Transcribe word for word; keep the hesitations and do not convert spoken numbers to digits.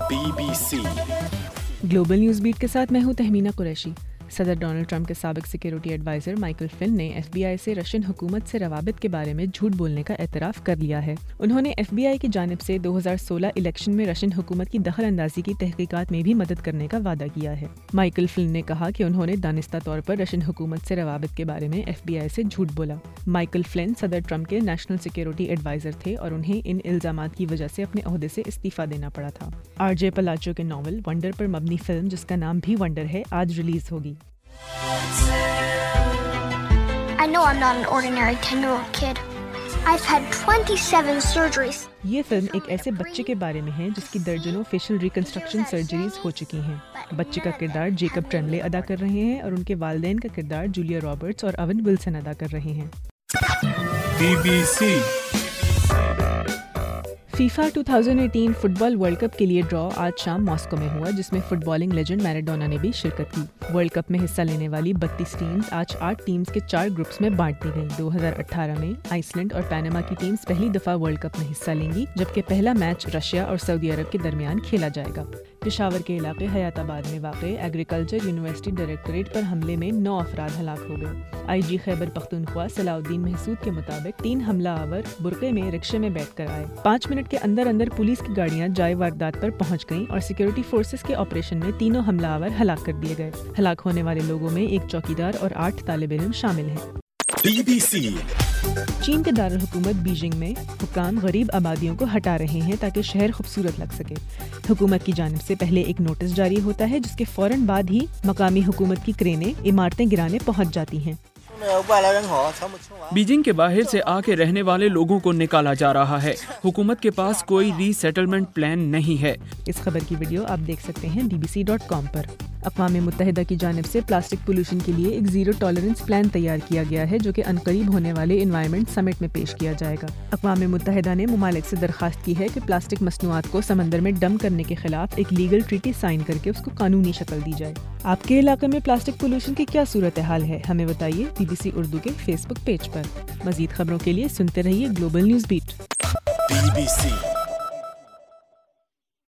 Be B C global news beat کے ساتھ میں ہوں تہمینہ قریشی۔ صدر ڈونلڈ ٹرمپ کے سابق سیکیورٹی ایڈوائزر مائیکل فلن نے ایف بی آئی سے رشین حکومت سے روابط کے بارے میں جھوٹ بولنے کا اعتراف کر لیا ہے۔ انہوں نے ایف بی آئی کی جانب سے دو ہزار سولہ الیکشن میں رشین حکومت کی دخل اندازی کی تحقیقات میں بھی مدد کرنے کا وعدہ کیا ہے۔ مائیکل فلن نے کہا کہ انہوں نے دانستہ طور پر رشین حکومت سے روابط کے بارے میں ایف بی آئی سے جھوٹ بولا۔ مائیکل فلن صدر ٹرمپ کے نیشنل سیکیورٹی ایڈوائزر تھے اور انہیں ان الزامات کی وجہ سے اپنے عہدے سے استعفیٰ دینا پڑا تھا۔ آر جے پلاچو کے ناول ونڈر پر مبنی فلم جس کا نام بھی ونڈر ہے آج ریلیز ہوگی۔ I know I'm not an ordinary ten-year-old kid. I've had twenty-seven surgeries. یہ فلم ایک ایسے بچے کے بارے میں ہے جس کی درجنوں فیشل ریکنسٹرکشن سرجریز ہو چکی ہیں۔ بچے کا کردار جیکب ٹرملے ادا کر رہے ہیں اور ان کے والدین کا کردار جولیا رابرٹس اور اوین ولسن ادا کر رہے ہیں۔ بی بی سی فیفا دو ہزار اٹھارہ فٹ بال ورلڈ کپ کے لیے ڈرا آج شام ماسکو میں ہوا، جس میں فٹ بالنگ لیجنڈ میراڈونا نے بھی شرکت کی۔ ورلڈ کپ میں حصہ لینے والی بتیس ٹیمز آج آٹھ ٹیمز کے چار گروپس میں بانٹ دی گئیں۔ دو ہزار اٹھارہ میں آئس لینڈ اور پیناما کی ٹیمز پہلی دفعہ ورلڈ کپ میں حصہ لیں گی، جبکہ پہلا میچ رشیا اور سعودی عرب کے درمیان کھیلا جائے گا۔ پشاور کے علاقے حیات آباد میں واقع ایگریکلچر یونیورسٹی ڈائریکٹوریٹ پر حملے میں نو افراد ہلاک ہو گئے۔ آئی جی خیبر پختونخوا صلاح الدین محسود کے مطابق تین حملہ آور برقعے میں رکشے میں بیٹھ کر آئے۔ پانچ منٹ کے اندر اندر پولیس کی گاڑیاں جائے واردات پر پہنچ گئیں اور سیکیورٹی فورسز کے آپریشن میں تینوں حملہ آور ہلاک کر دیے گئے۔ ہلاک ہونے والے لوگوں میں ایک چوکیدار اور آٹھ طالب علم شامل ہیں۔ بی بی سی چین کے دارالحکومت بیجنگ میں حکام غریب آبادیوں کو ہٹا رہے ہیں تاکہ شہر خوبصورت لگ سکے۔ حکومت کی جانب سے پہلے ایک نوٹس جاری ہوتا ہے جس کے فوراً بعد ہی مقامی حکومت کی کرینیں عمارتیں گرانے پہنچ جاتی ہیں۔ بیجنگ کے باہر سے آ کے رہنے والے لوگوں کو نکالا جا رہا ہے۔ حکومت کے پاس کوئی ری سیٹلمنٹ پلان نہیں ہے۔ اس خبر کی ویڈیو آپ دیکھ سکتے ہیں B B C dot com پر۔ اقوام متحدہ کی جانب سے پلاسٹک پولوشن کے لیے ایک زیرو ٹالرنس پلان تیار کیا گیا ہے جو کہ عنقریب ہونے والے انوائرمنٹ سمٹ میں پیش کیا جائے گا۔ اقوام متحدہ نے ممالک سے درخواست کی ہے کہ پلاسٹک مصنوعات کو سمندر میں ڈمپ کرنے کے خلاف ایک لیگل ٹریٹی سائن کر کے اس کو قانونی شکل دی جائے۔ آپ کے علاقے میں پلاسٹک پولوشن کی کیا صورتحال ہے؟ ہمیں بتائیے بی بی سی اردو کے فیس بک پیج پر۔ مزید خبروں کے لیے سنتے رہیے global news beat. B B سی